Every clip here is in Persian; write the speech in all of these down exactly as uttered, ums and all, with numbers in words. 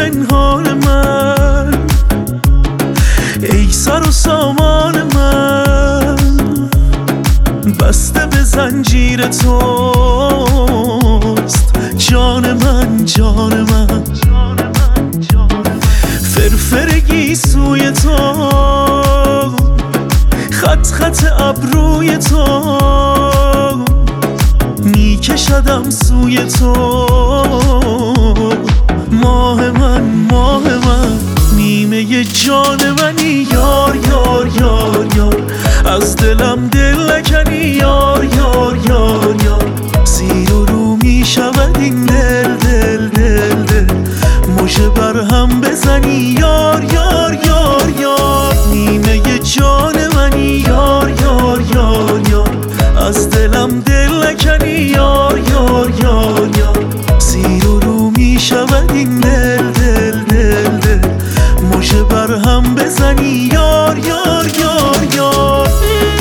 پنهان من، ای سر و سامان من، بسته به زنجیر توست جان من، جان من. فرفرگی سوی تو، خط خط ابروی تو، میکشدم سوی تو. ماه من، ماه من، نیمه جان منی، یار یار یار یار، از دلم دل نکنی، یار یار یار یار. زیر و رو میشود این دل دل دل دل، مژه بر هم بزنی، یار یار یار یار. نیمه جان منی، یار یار یار یار، از دلم دل نکنی، یار یار یار یار. زیر و رو میشود این دل دل دل دل، مژه بر هم بزنی، یار یار یار یار.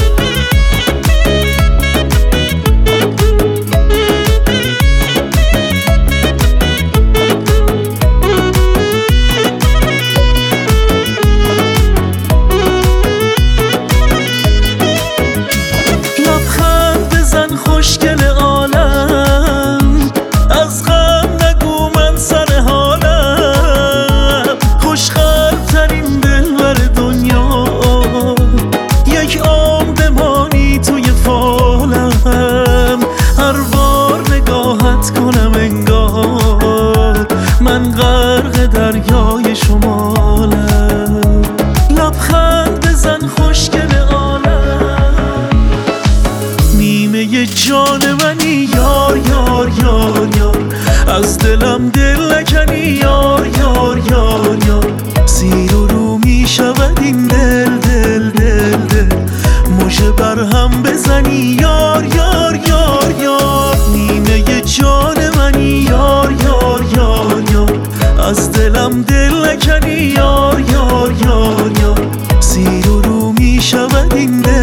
خوشگل عالم، از غم نگو من سر حالم. خوشخلق ترین دلبر دنیا، یک عمر بمانی توی فالم. هر بار نگاهت کنم انگار من غرق دریای شمالم. لبخند بزن خوشگل جان منی، یار یار یار یار، از دلم دل نکنی، یار یار یار یار. زیر و رو میشود این دل دل دل دل، مژه بر هم بزنی، یار یار یار یار. نیمه جان منی، یار یار یار یار، از دلم دل نکنی، یار یار یار یار. زیر و رو میشود این دل